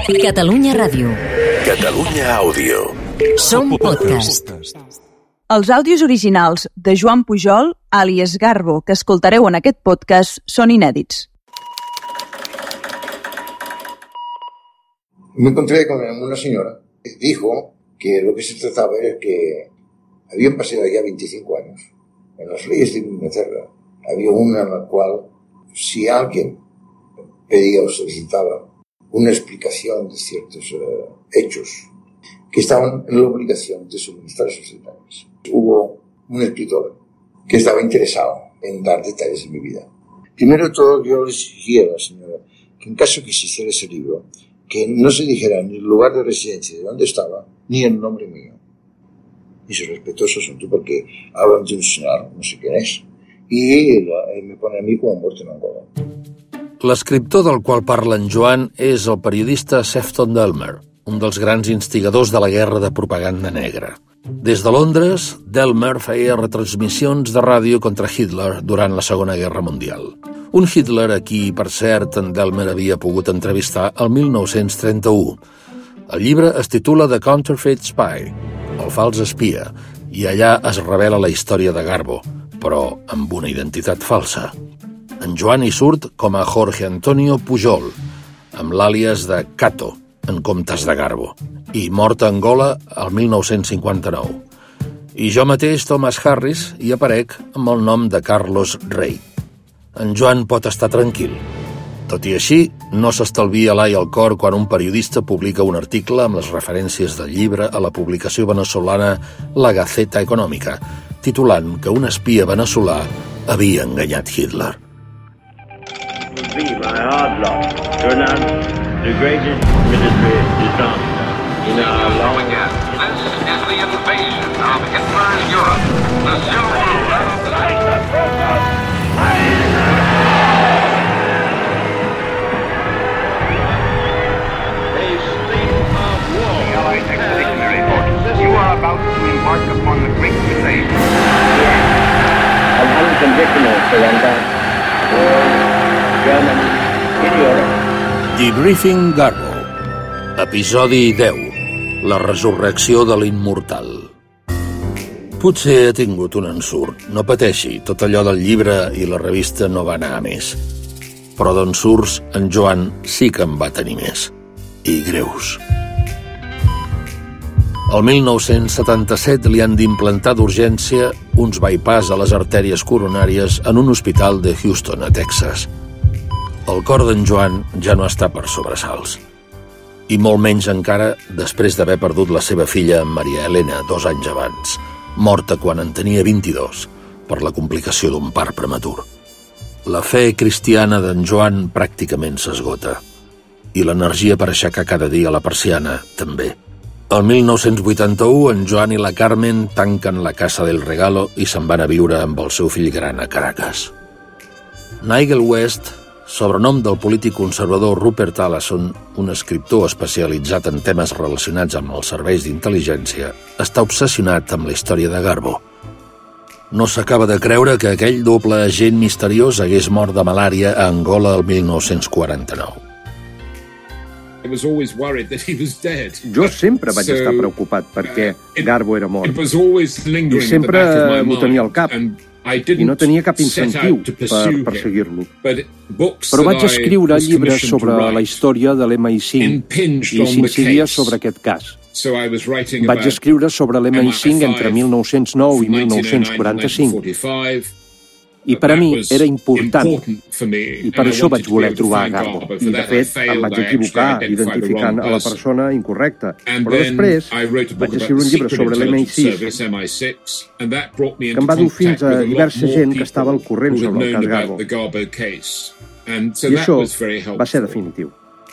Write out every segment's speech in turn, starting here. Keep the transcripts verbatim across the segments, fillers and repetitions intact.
Catalunya Ràdio. Catalunya Àudio. Som podcast. Els àudios originals de Joan Pujol, àlies Garbo, que escoltareu en aquest podcast, són inèdits. Me encontré con una señora que dijo que lo que se trataba era que habían pasado ya veinticinco años. En las leyes de Inglaterra había una en la cual, si alguien pedía o solicitaba una explicación de ciertos uh, hechos que estaban en la obligación de suministrar a sus detalles. Hubo un escritor que estaba interesado en dar detalles de mi vida. Primero de todo, yo le exigía a la señora que en caso que se hiciera ese libro, que no se dijera ni el lugar de residencia de dónde estaba, ni el nombre mío. Y soy respetuoso asunto porque hablan de un señor, no sé quién es, y me pone a mí como muerto en Angola. L'escriptor del qual parla en Joan és el periodista Sefton Delmer, un dels grans instigadors de la guerra de propaganda negra. Des de Londres, Delmer feia retransmissions de ràdio contra Hitler durant la Segona Guerra Mundial. Un Hitler a qui, per cert, en Delmer havia pogut entrevistar el mil nou-cents trenta-u. El llibre es titula The Counterfeit Spy, el fals espia, i allà es revela la història de Garbo, però amb una identitat falsa. En Joan hi surt com a Jorge Antonio Pujol, amb l'àlies de Cato, en comptes de Garbo, i mort a Angola el mil nou-cents cinquanta-nou. I jo mateix, Thomas Harris, hi aparec amb el nom de Carlos Rey. En Joan pot estar tranquil. Tot i així, no s'estalvia l'ai al cor quan un periodista publica un article amb les referències del llibre a la publicació venezolana La Gaceta Econòmica, titulant que un espia veneçolà havia enganyat Hitler. Be my hard lot to announce the greatest military disaster in our long... Again, this is the invasion of Hitler's Europe. The Civil War. A state of war. The Allied Expeditionary Force. You are about to embark upon the great crusade. An unconditional surrender for Germany in Europe. Debriefing Garbo. Episodi deu. La resurrecció de l'immortal. Potser ha tingut un ensurt. No pateixi, tot allò del llibre i la revista no va anar a més. Però d'ensurts, en Joan sí que en va tenir més. I greus. El mil nou-cents setanta-set li han d'implantar d'urgència uns bypass a les artèries coronàries en un hospital de Houston, a Texas. El cor d'en Joan ja no està per sobresalts. I molt menys encara després d'haver perdut la seva filla, Maria Elena, dos anys abans, morta quan en tenia vint-i-dos, per la complicació d'un part prematur. La fe cristiana d'en Joan pràcticament s'esgota. I l'energia per aixecar cada dia la persiana, també. El mil nou-cents vuitanta-u, en Joan i la Carmen tanquen la Casa del Regalo i se'n van a viure amb el seu fill gran a Caracas. Nigel West, sobrenom del polític conservador Rupert Allison, un escriptor especialitzat en temes relacionats amb els serveis d'intel·ligència, està obsessionat amb la història de Garbo. No s'acaba de creure que aquell doble agent misteriós hagués mort de malària a Angola el mil nou-cents quaranta-nou. Jo sempre vaig estar preocupat perquè Garbo era mort. I sempre m'ho tenia al cap. I no tenia cap incentiu per perseguir-lo. Però vaig escriure llibres sobre la història de l'Em I cinc i s'incidia sobre aquest cas. Vaig escriure sobre l'Em I cinc entre mil nou-cents nou i mil nou-cents quaranta-cinc. I per a mi era important, i per això vaig voler trobar a Garbo. I, de fet, em vaig equivocar identificant a la persona incorrecta. Però després vaig escriure un llibre sobre l'Em I sis, que em va dur fins a diversa gent que estava al corrent sobre el cas Garbo. I això va ser definitiu.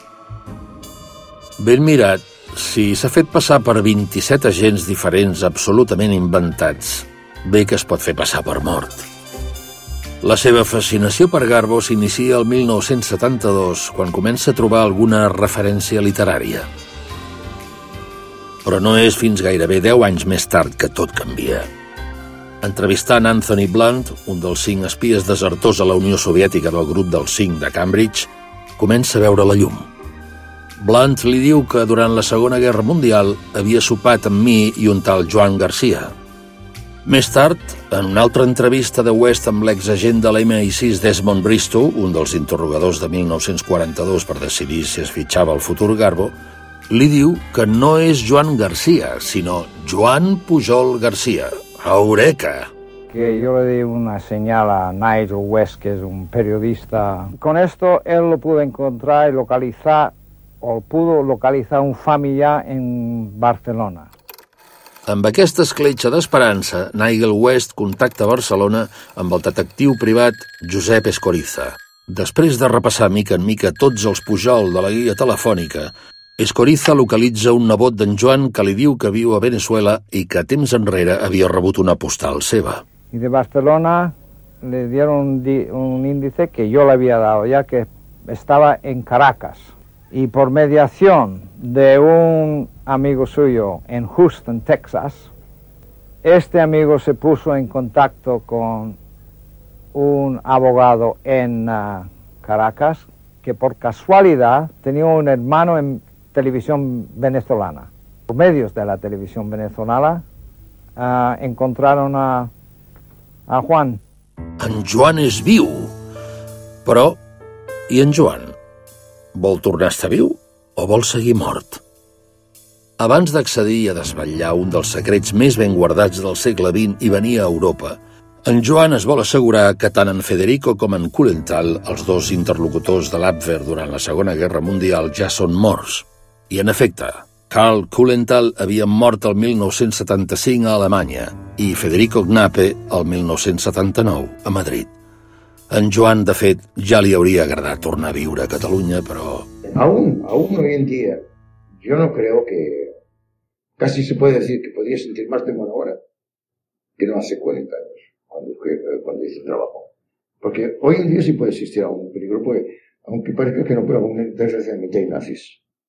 Ben mirat, si s'ha fet passar per vint-i-set agents diferents absolutament inventats, bé que es pot fer passar per mort. La seva fascinació per Garbo s'inicia el mil nou-cents setanta-dos, quan comença a trobar alguna referència literària. Però no és fins gairebé deu anys més tard que tot canvia. Entrevistant Anthony Blunt, un dels cinc espies desertors a la Unió Soviètica del grup dels cinc de Cambridge, comença a veure la llum. Blunt li diu que durant la Segona Guerra Mundial havia sopat amb mi i un tal Joan Garcia. Més tard, en una altra entrevista de West amb l'exagent de l'M I sis Desmond Bristow, un dels interrogadors de mil nou-cents quaranta-dos per decidir si es fitxava el futur Garbo, li diu que no és Joan Garcia, sinó Joan Pujol Garcia. Eureka! Que yo le di una señal a Nigel West, que es un periodista. Con esto él lo pudo encontrar y localizar, o pudo localizar un familiar en Barcelona. Amb aquesta escletxa d'esperança, Nigel West contacta Barcelona amb el detectiu privat Josep Escoriza. Després de repassar mica en mica tots els Pujol de la guia telefònica, Escoriza localitza un nebot d'en Joan que li diu que viu a Venezuela i que temps enrere havia rebut una postal seva. Y de Barcelona le dieron un, di- un índice que yo le había dado, ya que estaba en Caracas. Y por mediación de un amigo suyo en Houston, Texas, este amigo se puso en contacto con un abogado en uh, Caracas que por casualidad tenía un hermano en televisión venezolana. Por medios de la televisión venezolana uh, encontraron a, a Juan. En Joan és viu, però i en Joan? Vol tornar a estar viu o vol seguir mort? Abans d'accedir a desvetllar un dels secrets més ben guardats del segle vint i venir a Europa, en Joan es vol assegurar que tant en Federico com en Kulenthal, els dos interlocutors de l'Abwehr durant la Segona Guerra Mundial, ja són morts. I en efecte, Karl Kulenthal havia mort el mil nou-cents setanta-cinc a Alemanya i Federico Knappe el mil nou-cents setanta-nou a Madrid. En Joan, de fet, ja li hauria agradat tornar a viure a Cataluña, pero... Aún, aún hoy en día, yo no creo que... Casi se puede decir que podría sentir más temor ahora que no hace cuarenta años, cuando, cuando hice el trabajo. Porque hoy en día sí puede existir algún peligro, porque, aunque parezca que no, pero desgraciadamente hay nazis.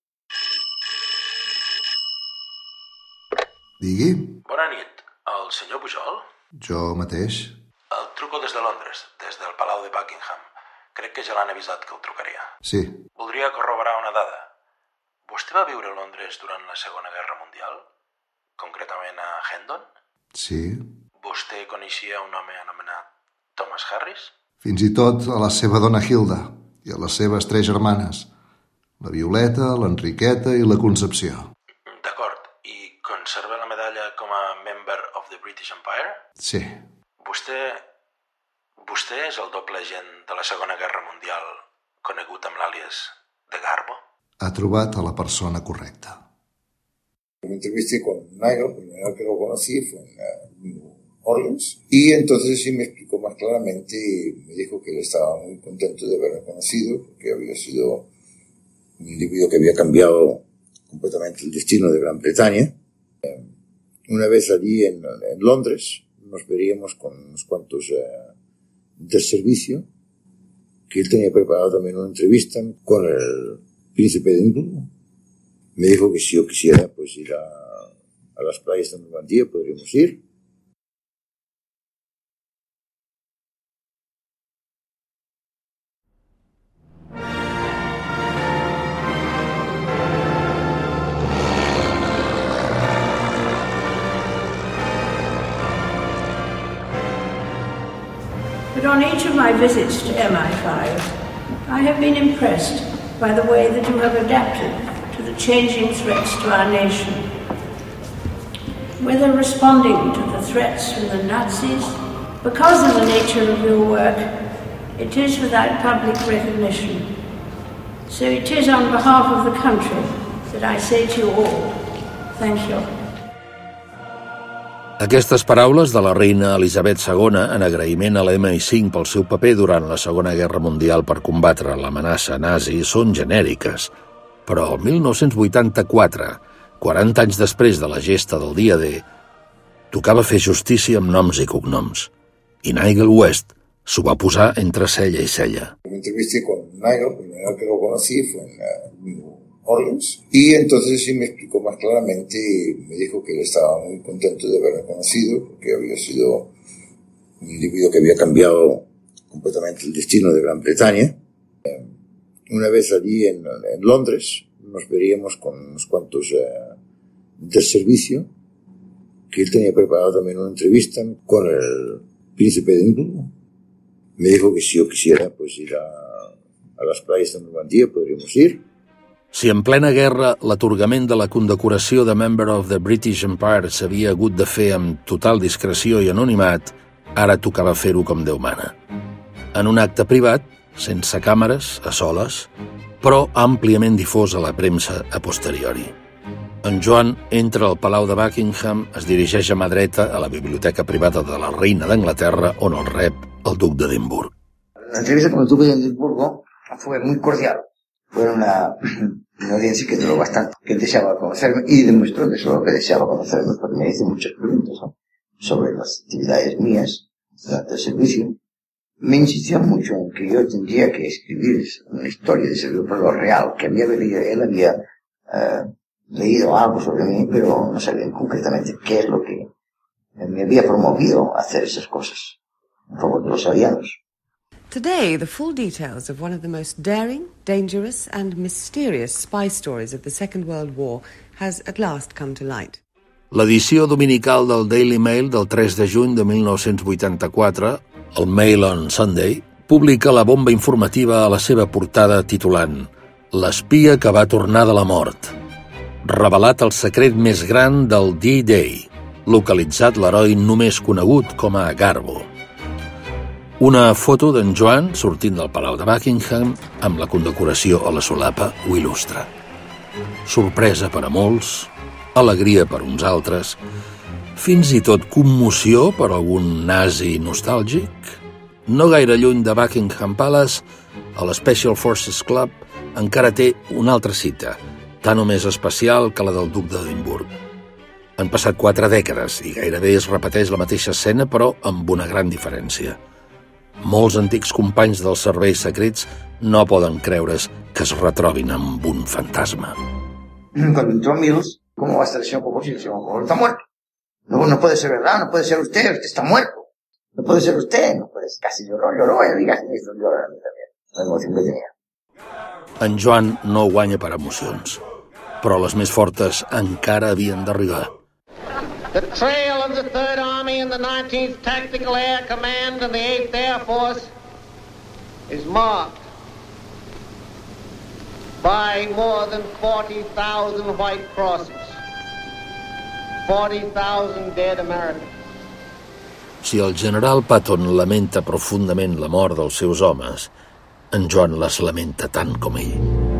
Digui. Bona nit. El senyor Pujol? Jo mateix. El truco des de Londres, des del Palau de Buckingham. Crec que ja l'han avisat que el trucaria. Sí. Voldria corroborar una dada. Vostè va viure a Londres durant la Segona Guerra Mundial? Concretament a Hendon? Sí. Vostè coneixia un home anomenat Thomas Harris? Fins i tot a la seva dona Hilda i a les seves tres germanes, la Violeta, l'Enriqueta i la Concepció. D'acord. I conserva la medalla com a member of the British Empire? Sí. Vostè... Vostè és el doble agent de la Segona Guerra Mundial, conegut amb l'àlies de Garbo? Ha trobat a la persona correcta. Me entrevisté con Nigel, la primera vez que lo conocí fue en uh, Orleans, y entonces sí me explicó más claramente y me dijo que él estaba muy contento de haberme conocido, porque había sido un individuo que había cambiado completamente el destino de Gran Bretaña. Eh, una vez allí en, en Londres nos veríamos con unos cuantos eh, del servicio, que él tenía preparado también una entrevista con el príncipe de Edimburgo. Me dijo que si yo quisiera pues ir a, a las playas de Normandía podríamos ir. But on each of my visits to M I five, I have been impressed by the way that you have adapted to the changing threats to our nation. Whether responding to the threats from the Nazis, because of the nature of your work, it is without public recognition. So it is on behalf of the country that I say to you all, thank you. Aquestes paraules de la reina Elisabet segona en agraïment a l'M I cinc pel seu paper durant la Segona Guerra Mundial per combatre l'amenaça nazi són genèriques. Però el mil nou-cents vuitanta-quatre, quaranta anys després de la gesta del dia D, tocava fer justícia amb noms i cognoms. I Nigel West s'ho va posar entre cella i cella. Me entrevisté con Nigel, la primera vez que lo conocí fue en Orleans, y entonces sí me explicó más claramente y me dijo que él estaba muy contento de haberme conocido, porque había sido un individuo que había cambiado completamente el destino de Gran Bretaña. Una vez allí en, en Londres nos veríamos con unos cuantos eh, del servicio, que él tenía preparado también una entrevista con el príncipe de Edimburgo. Me dijo que si yo quisiera pues ir a, a les playas de Normandía podríamos ir. Si en plena guerra l'atorgament de la condecoració de Member of the British Empire s'havia hagut de fer amb total discreció i anonimat, ara tocava fer-ho com Déu mana. En un acte privat, sense càmeres, a soles, però àmpliament difós a la premsa a posteriori. En Joan entra al Palau de Buckingham, es dirigeix a mà dreta a la biblioteca privada de la reina d'Anglaterra, on el rep el duc d'Edimburg. La entrevista con el duque de Edimburgo fue muy cordial. Fue una, una audiencia que duró bastante, que él deseaba conocerme y demostró de eso que deseaba conocerme porque me hizo muchas preguntas, ¿no?, sobre las actividades mías durante el servicio. Me insistió mucho en que yo tendría que escribir una historia de ese pueblo real, que había leído, él había uh, leído algo sobre mí, pero no sabía concretamente qué es lo que me había promovido a hacer esas cosas en favor de los aliados. Today, the full details of one of the most daring, dangerous and mysterious spy stories of the Second World War has at last come to light. L'edició dominical del Daily Mail del tres de juny de mil nou-cents vuitanta-quatre, el Mail on Sunday, publica la bomba informativa a la seva portada titulant «L'espia que va tornar de la mort», revelat el secret més gran del D-Day, localitzat l'heroi només conegut com a Garbo. Una foto d'en Joan sortint del Palau de Buckingham amb la condecoració a la solapa ho il·lustra. Sorpresa per a molts, alegria per uns altres, fins i tot commoció per algun nazi nostàlgic. No gaire lluny de Buckingham Palace, a l'Special Forces Club encara té una altra cita, tan o més especial que la del duc d'Edimburg. Han passat quatre dècades i gairebé es repeteix la mateixa escena, però amb una gran diferència. Molts antics companys dels serveis secrets no poden creure's que es retrobin amb un fantasma. Cuando entró Mills, ¿cómo va a estar el señor Popovich? El señor Popovich está muerto. No, no puede ser verdad, no puede ser usted, usted está muerto. No puede ser usted, no puede ser. Casi lloró, lloró, y digas, me hizo llorar a mí también. La emoción que tenía. En Joan no guanya per emocions, però les més fortes encara havien d'arribar. The trail of the Third Army and the nineteenth Tactical Air Command and the eighth Air Force is marked by more than forty thousand white crosses, forty thousand dead Americans. Si el general Patton lamenta profundament la mort dels seus homes, en Joan les lamenta tant com ell.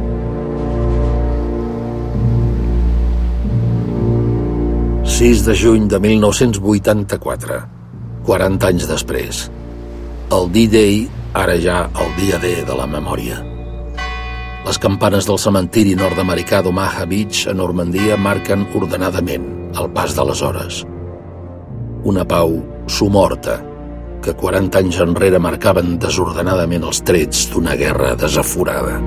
sis de juny de mil nou-cents vuitanta-quatre, quaranta anys després. El D-Day, ara ja el dia D de la memòria. Les campanes del cementiri nord-americà d'Omaha Beach, a Normandia, marquen ordenadament el pas de les hores. Una pau somorta que quaranta anys enrere marcaven desordenadament els trets d'una guerra desaforada.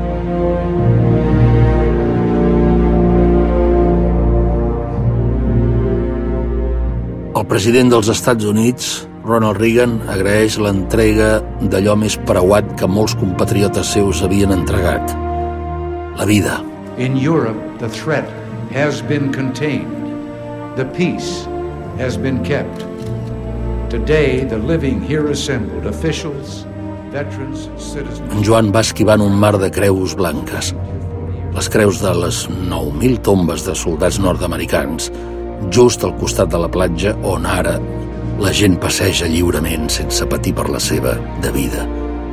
El president dels Estats Units, Ronald Reagan, agraeix l'entrega d'allò més preuat que molts compatriotes seus havien entregat: la vida. In Europe, the threat has been contained. The peace has been kept. Today, the living here assembled, officials, veterans, citizens... En Joan va esquivant un mar de creus blanques. Les creus de les nou mil tombes de soldats nord-americans, just al costat de la platja on ara la gent passeja lliurement sense patir per la seva de vida.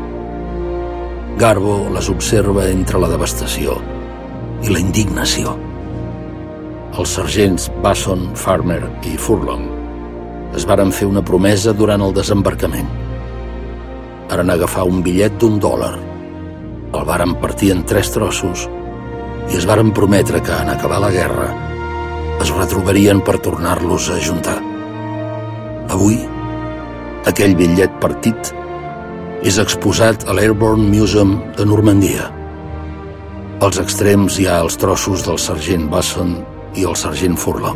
Garbo les observa entre la devastació i la indignació. Els sergents Basson, Farmer i Furlong es varen fer una promesa durant el desembarcament. Varen agafar un bitllet d'un dòlar, el varen partir en tres trossos i es varen prometre que, en acabar la guerra, es retrobarien per tornar-los a ajuntar. Avui, aquell bitllet partit és exposat a l'Airborne Museum de Normandia. Als extrems hi ha els trossos del sergent Basson i el sergent Furlong.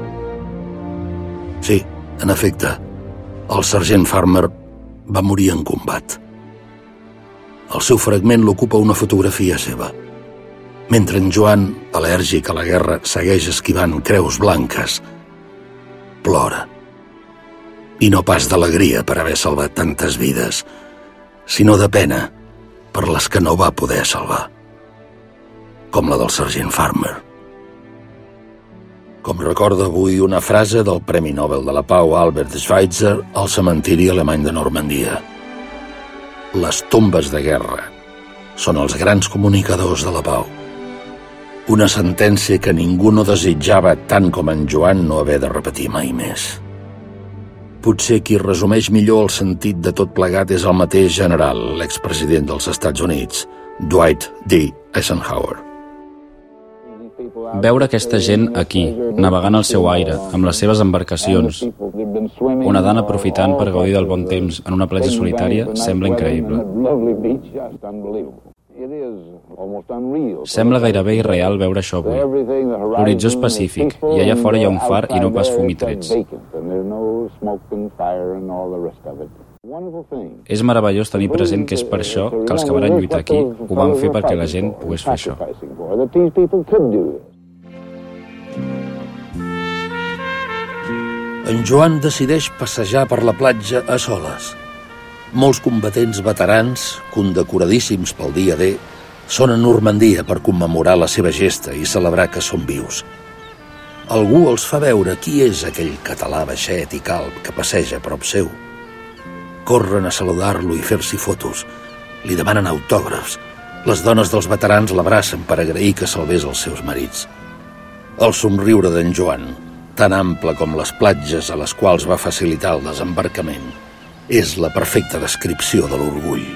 Sí, en efecte, el sergent Farmer va morir en combat. El seu fragment l'ocupa una fotografia seva. Mentre en Joan, al·lèrgic a la guerra, segueix esquivant creus blanques, plora. I no pas d'alegria per haver salvat tantes vides, sinó de pena per les que no va poder salvar, com la del sergent Farmer. Com recorda avui una frase del Premi Nobel de la Pau Albert Schweitzer al cementiri alemany de Normandia. Les tombes de guerra són els grans comunicadors de la pau. Una sentència que ningú no desitjava tant com en Joan no haver de repetir mai més. Potser qui resumeix millor el sentit de tot plegat és el mateix general, l'expresident dels Estats Units, Dwight D. Eisenhower. Veure aquesta gent aquí, navegant al seu aire, amb les seves embarcacions, o nedant aprofitant per gaudir del bon temps en una platja solitària, sembla increïble. Sembla gairebé irreal veure això avui. L'horitzó és pacífic, i allà fora hi ha un far i no pas fum i trets. És meravellós tenir present que és per això que els que van lluitar aquí ho van fer perquè la gent pogués fer això. En Joan decideix passejar per la platja a soles. Molts combatents veterans, condecoradíssims pel dia D, són a Normandia per commemorar la seva gesta i celebrar que són vius. Algú els fa veure qui és aquell català baixet i calb que passeja a prop seu. Corren a saludar-lo i fer-s'hi fotos. Li demanen autògrafs. Les dones dels veterans l'abracen per agrair que salvés els seus marits. El somriure d'en Joan, tan ample com les platges a les quals va facilitar el desembarcament, és la perfecta descripció de l'orgull.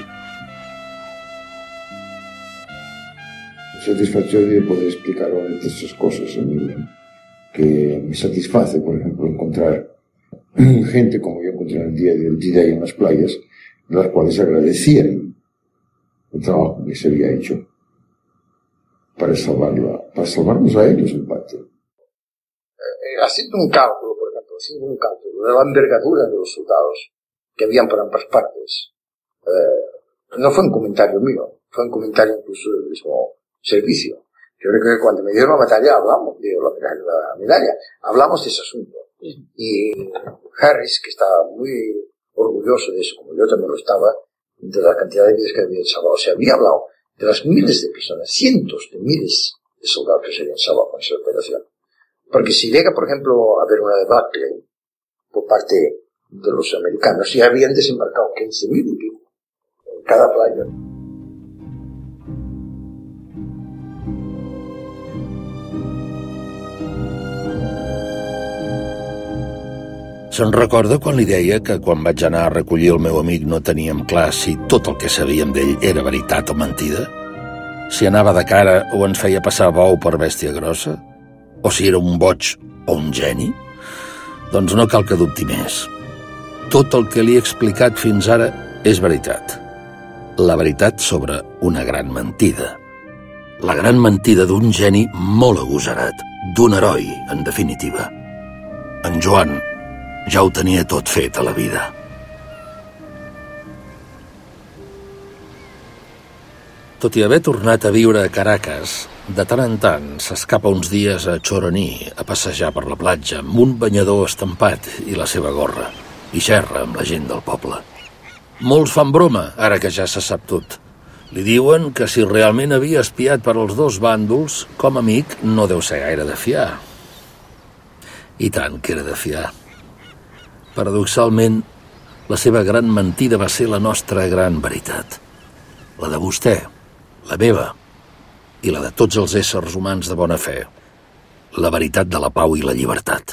Satisfacción de poder explicar estas cosas a mí, que me satisface, por ejemplo, encontrar gente como yo encontré en el día del D-Day en las playas, las cuales agradecían el trabajo que se había hecho para salvarla, para salvarnos a ellos en parte. Eh, haciendo un cálculo, por ejemplo, haciendo un cálculo de la envergadura de los soldados que habían por ambas partes, eh, no fue un comentario mío, fue un comentario incluso del mismo servicio. Yo creo que cuando me dieron la medalla hablamos de la, la medalla, hablamos de ese asunto. Y Harris, que estaba muy orgulloso de eso, como yo también lo estaba, de la cantidad de vidas que habían salvado. Se había hablado de las miles de personas, cientos de miles de soldados que se habían salvado con esa operación. Porque si llega, por ejemplo, a haber una de Buckley por parte de los americanos, ya habían desembarcado quince mil y pico en cada playa. Se'n recorda quan li deia que quan vaig anar a recollir el meu amic no teníem clar si tot el que sabíem d'ell era veritat o mentida? Si anava de cara o ens feia passar bou per bèstia grossa? O si era un boig o un geni? Doncs no cal que dubti més. Tot el que li he explicat fins ara és veritat. La veritat sobre una gran mentida. La gran mentida d'un geni molt agosarat, d'un heroi, en definitiva. En Joan ja ho tenia tot fet a la vida. Tot i haver tornat a viure a Caracas, de tant en tant s'escapa uns dies a Choroní a passejar per la platja amb un banyador estampat i la seva gorra, i xerra amb la gent del poble. Molts fan broma, ara que ja se sap tot. Li diuen que si realment havia espiat per als dos bàndols, com a amic no deu ser gaire de fiar. I tant que era de fiar. Paradoxalment, la seva gran mentida va ser la nostra gran veritat. La de vostè, la meva, i la de tots els éssers humans de bona fe. La veritat de la pau i la llibertat.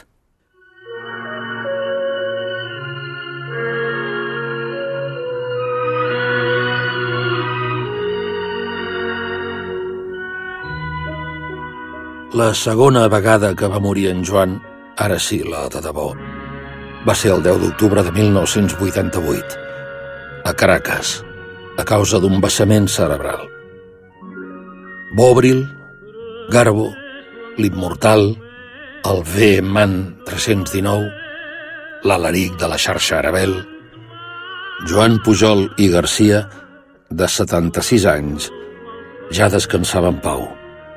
La segona vegada que va morir en Joan, ara sí, la de debò, va ser el deu d'octubre de mil nou-cents vuitanta-vuit, a Caracas, a causa d'un vessament cerebral. Bovril, Garbo, l'Immortal, el V-Man tres-cents dinou, l'Alaric de la xarxa Arabel, Joan Pujol i Garcia, de setanta-sis anys, ja descansava en pau,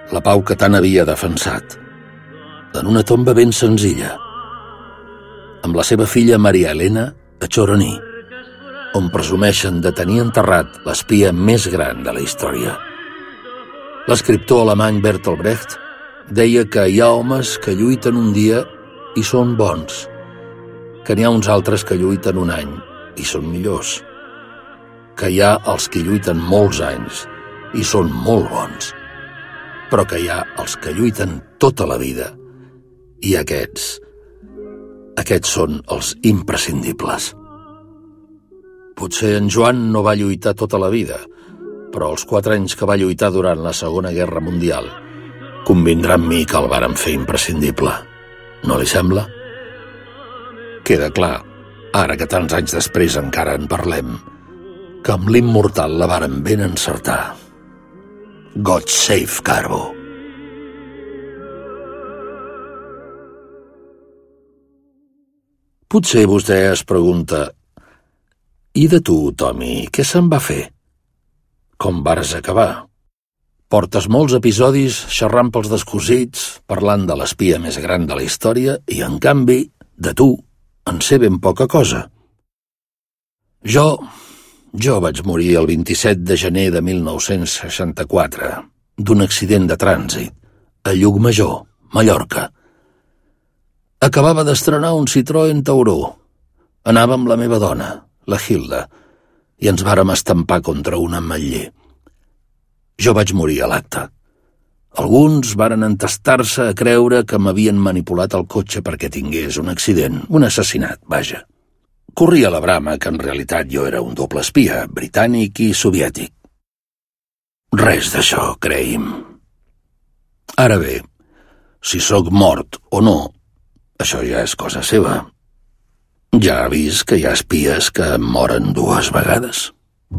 la pau que tant havia defensat, en una tomba ben senzilla, amb la seva filla Maria Elena a Choroní, on presumeixen de tenir enterrat l'espia més gran de la història. L'escriptor alemany Bertolt Brecht deia que hi ha homes que lluiten un dia i són bons, que n'hi ha uns altres que lluiten un any i són millors, que hi ha els que lluiten molts anys i són molt bons, però que hi ha els que lluiten tota la vida i aquests, aquests són els imprescindibles. Potser en Joan no va lluitar tota la vida, però els quatre anys que va lluitar durant la Segona Guerra Mundial convindrà amb mi que el varen fer imprescindible. No li sembla? Queda clar, ara que tants anys després encara en parlem, que amb l'immortal la varen ben encertar. God save Garbo. Potser vostè es pregunta: i de tu, Tommy, què se'n va fer? Com vares acabar? Portes molts episodis xerrant pels descosits, parlant de l'espia més gran de la història, i, en canvi, de tu, en sé ben poca cosa. Jo, jo vaig morir el vint-i-set de gener de mil nou-cents seixanta-quatre, d'un accident de trànsit, a Llucmajor, Mallorca. Acabava d'estrenar un Citroën Tauró. Anava amb la meva dona, la Hilda, i ens vàrem estampar contra un ametller. Jo vaig morir a l'acte. Alguns varen entestar-se a creure que m'havien manipulat el cotxe perquè tingués un accident, un assassinat, vaja. Corria la brama que en realitat jo era un doble espia, britànic i soviètic. Res d'això, creïm. Ara bé, si sóc mort o no, això ja és cosa seva. Ja ha vist que hi ha espies que moren dues vegades.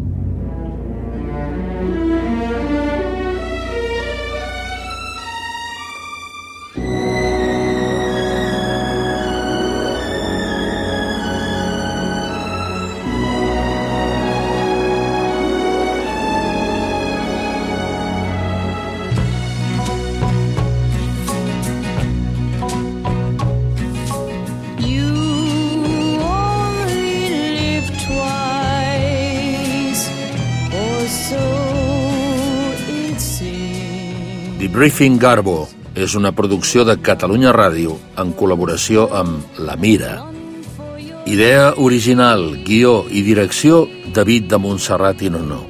Debriefing Garbo és una producció de Catalunya Ràdio en col·laboració amb La Mira. Idea original, guió i direcció David de Montserrat i Nono.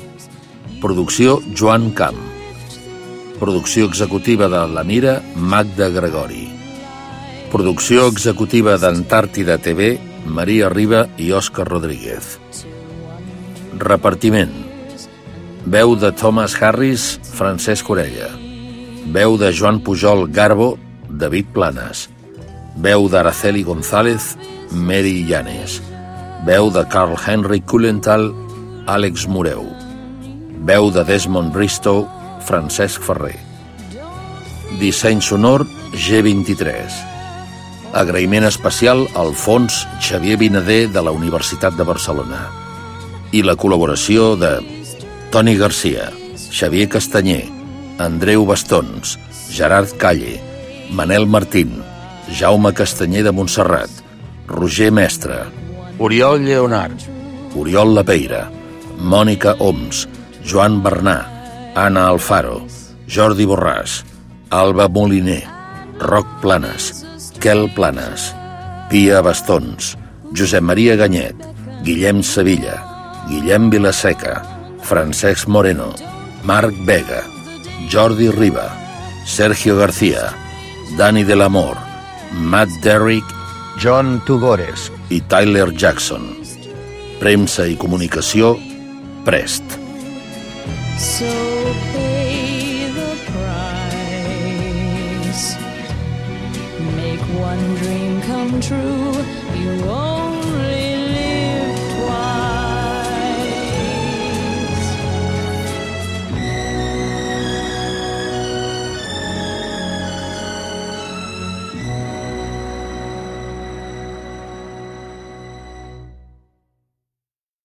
Producció Joan Camp. Producció executiva de La Mira, Magda Gregori. Producció executiva d'Antàrtida T V, Maria Riba i Òscar Rodríguez. Repartiment: veu de Thomas Harris, Francesc Orella. Veu de Joan Pujol Garbo, David Planas. Veu d'Araceli González, Mary Llanes. Veu de Carl Henry Kulenthal, Àlex Moreu. Veu de Desmond Bristow, Francesc Ferrer. Disseny sonor G vint-i-tres. Agraïment especial al Fons Xavier Vinader de la Universitat de Barcelona. I la col·laboració de Toni Garcia, Xavier Castanyer, Andreu Bastons, Gerard Calle, Manel Martín, Jaume Castanyer de Montserrat, Roger Mestre, Oriol Lleonard, Oriol Lapeira, Mònica Oms, Joan Bernà, Anna Alfaro, Jordi Borràs, Alba Moliner, Roc Planes, Quel Planes, Pia Bastons, Josep Maria Ganyet, Guillem Sevilla, Guillem Vilaseca, Francesc Moreno, Marc Vega, Jordi Riba, Sergio García, Dani de l'Amor, Matt Derrick, John Tugores i Tyler Jackson. Premsa i comunicació, Prest. So pay the price. Make one dream come true. You own